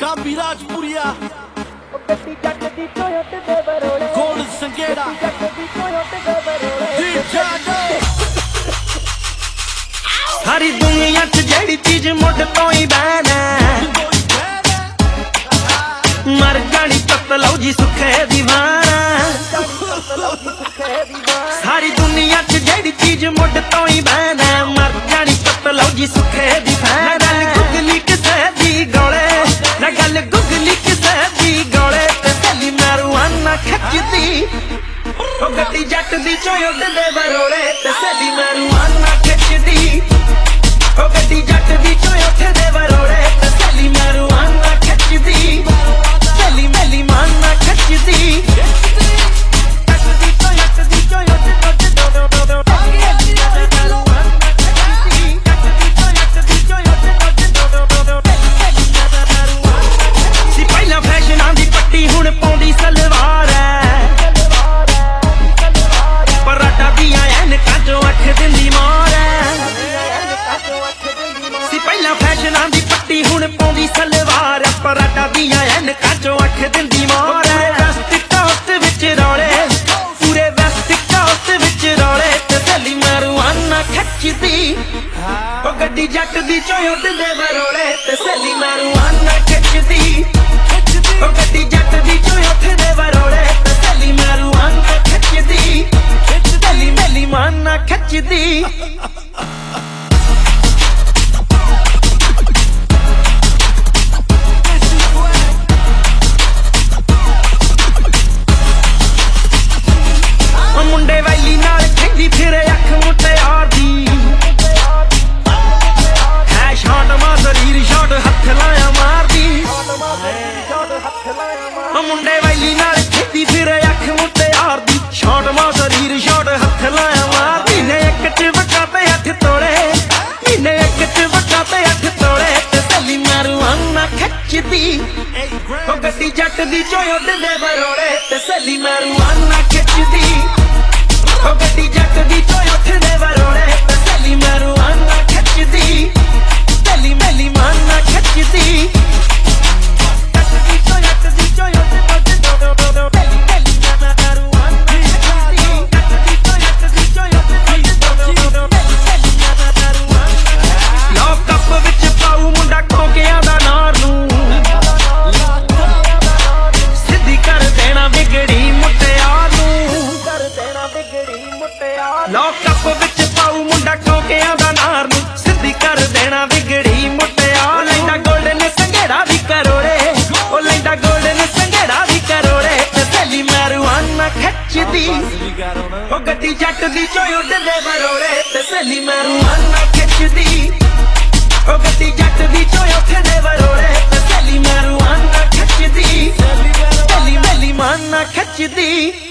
ਕਾਂਬੀ ਰਾਜਪੁਰੀਆ ਗੋਲ ਸੰਗੇੜਾ ਸਾਰੀ ਦੁਨੀਆ ਚ ਜਿਹੜੀ ਚੀਜ਼ ਮੁੱਢ ਤੋਂ ਹੀ ਬੈਨਾ ਮਰ ਜਾਣੀ ਤੱਤ ਲਓ ਜੀ ਸੁੱਖੇ ਦੀਵਾਨਾ। ਸਾਰੀ ਦੁਨੀਆ ਚ ਜਿਹੜੀ ਚੀਜ਼ ਮੁੱਢ ਤੋਂ ਹੀ ਬੈਨਾ ਮਰ ਜਾਣੀ ਤੱਤ ਲਓ ਜੀ ਸੁੱਖੇ ਦੀਵਾਨਾ। ਗੱਲ ਗੁਗਲੀ ਕਿਸੇ ਦੀ ਗੋਲੇ ਨਾ ਗੱਲ ਗੁਗਲੀ ਕਿਸੇ ਦੀ ਗੋਲੇ ਤੇ ਸੱਲੀ ਮਾਰੂਆਨਾ ਖਿੱਚਦੀ ਉਹ ਗੱਡੀ ਜੱਟ ਦੀ ਚੋਂ ਉੱਡਦੇ ਬਰੋਲੇ ਤੇ ਸੱਲੀ ਮਾਰੂਆਨਾ ਖਿੱਚਦੀ ਉਹ ਗੱਡੀ ਜੱਟ ਦੀ ਚੋਂ ਉੱਠਦੇ ਬਰੋਲੇ ਤੇ ਸੱਲੀ ਮਾਰੂਆਨਾ ਖਿੱਚਦੀ ਸੱਲੀ ਮੈਲੀ ਮਾਨਾ ਖਿੱਚਦੀ ਹੁਣ ਪਾਉਂਦੀ ਸਲਵਾਰ ਐ ਪਰਾਟਾ ਦੀਆਂ ਐਨਕਾਂ ਚੋਂ ਅੱਖ ਦਿੰਦੀ ਮਾਰ ਐ ਸੀ ਪਹਿਲਾਂ ਫੈਸ਼ਨਾਂ ਦੀ ਪੱਟੀ ਹੁਣ ਪਾਉਂਦੀ ਸਲਵਾਰ ਐ ਪਰਾਟਾ ਦੀਆਂ ਐਨਕਾਂ ਚੋਂ ਅੱਖ ਦਿੰਦੀ ਮਾਰ ਐ। ਵੈਸਟ ਕੋਸਟ ਵਿੱਚ ਰੌਲੇ ਪੂਰੇ ਵੈਸਟ ਕੋਸਟ ਵਿੱਚ ਰੌਲੇ ਤੇ ਸੱਲੀ ਮਾਰੂਆਨਾ ਖਿੱਚਦੀ ਉਹ ਗੱਡੀ ਜੱਟ ਦੀ ਚੋਂ ਉੱਡਦੇ ਬਰੋਲੇ ਤੇ ਸੱਲੀ ਮਾਰੂਆਨਾ ਖਿੱਚਦੀ ਉਹ ਗੱਡੀ ਜੱਟ ਦੀ ਚੋਂ ਉੱਠਦੇ ਬਰੋਲੇ ਤੇ ਸੱਲੀ ਮਾਰੂਆਨਾ ਖਿੱਚਦੀ ਸੱਲੀ ਮੈਲੀ ਮਾਨਾ ਖਿੱਚਦੀ। ਮੁੰਡੇ ਵੈਲੀ ਨਾਲ ਖੇਡੀ ਫਿਰੇ ਅੱਖ ਮੁਟਿਆਰ ਦੀ ਹੈ ਸ਼ਾਟ ਮਾਸਰੀਰ ਸ਼ਾਟ ਹੱਥ ਲਾਇਆ ਮਾਰਦੀ। ਮੁੰਡੇ ਵੈਲੀ ਨਾਲ ਖੇਡੀ ਫਿਰੇ ਅੱਖ ਮੁਟਿਆਰ ਦੀ ਸ਼ਾਟ ਮਾਸਰੀਰ ਸ਼ਾਟ ਹੱਥ ਲਾਇਆ ਮਾਰਦੀ। ਨੇ ਇੱਕ ਚ ਵੱਟਾ ਤੇ ਹੱਥ ਤੋੜੇ ਨੇ ਇੱਕ ਚ ਵੱਟਾ ਤੇ ਹੱਥ ਤੋੜੇ ਤੇ ਸੱਲੀ ਮਾਰੂਆਨਾ ਖਿੱਚਦੀ ਉਹ ਗੱਡੀ ਜੱਟ ਦੀ ਚੋਂ ਉੱਡਦੇ ਬਰੋਲੇ ਤੇ ਸੱਲੀ ਮਾਰੂਆਨਾ ਖਿੱਚਦੀ ਉਹ ਗੱਡੀ ਜੱਟ ਦੀ ਚੋਂ ਉੱਠਦੇ ਬਰੋਲੇ ਤੇ ਸੱਲੀ ਮਾਰੂਆਨਾ ਖਿੱਚਦੀ ਸੱਲੀ ਮੈਲੀ ਮਾਨਾ ਖਿੱਚਦੀ। ਲੌਕਅਪ ਵਿੱਚ ਪਾਉ ਮੁੰਡਾ ਟੋਕਿਆਂ ਦਾ ਨਾਰ ਨੂੰ ਸਿੱਧੀ ਕਰ ਦੇਣਾ ਵਿਗੜੀ ਮੁੱਟਿਆ। ਲੈਂਦਾ ਗੋਲਡਨ ਸੰਘੇੜਾ ਵੀ ਕਰੋੜੇ ਉਹ ਲੈਂਦਾ ਗੋਲਡਨ ਸੰਘੇੜਾ ਵੀ ਕਰੋੜੇ ਤੇ ਸੱਲੀ ਮਾਰੂਆਨਾ ਖਿੱਚਦੀ ਉਹ ਗੱਡੀ ਜੱਟ ਦੀ ਚੋਂ ਉੱਡਦੇ ਬਰੋਲੇ ਤੇ ਸੱਲੀ ਮਾਰੂਆਨਾ ਖਿੱਚਦੀ ਉਹ ਗੱਡੀ ਜੱਟ ਦੀ ਚੋਂ ਉੱਠਦੇ ਬਰੋਲੇ ਤੇ ਸੱਲੀ ਮਾਰੂਆਨਾ ਖਿੱਚਦੀ ਸੱਲੀ ਮੈਲੀ ਮਾਨਾ ਖਿੱਚਦੀ।